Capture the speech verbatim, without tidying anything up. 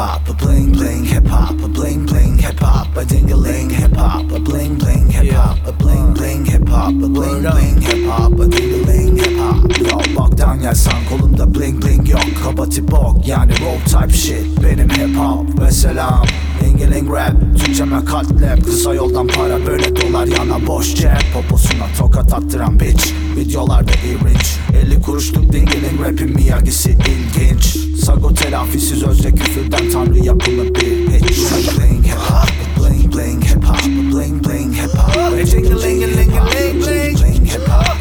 hop, a bling bling hip hop, a bling bling hip hop, a ding a ling hip hop, a bling bling hip hop, a bling bling hip hop, a bling bling hip hop, a ding a ling hip hop. Yo baktan gelsen kolumda bling bling yok, kaba tip bok yani roll type shit benim hip hop ve selam. Lingeling rap, Türkçeme katlep, kısa yoldan para böyle dolar yana boş cep. Poposuna tokat attıran bitch, videolarda iğrenç. elli kuruşluk dingeling rapin miyagisi ilginç. Sago telafisiz özde küfürden tanrı yapımı bir hiç. Bling hip hop, bling bling hip hop, bling bling hip hop, ding a ling a ling a ling bling hip hop.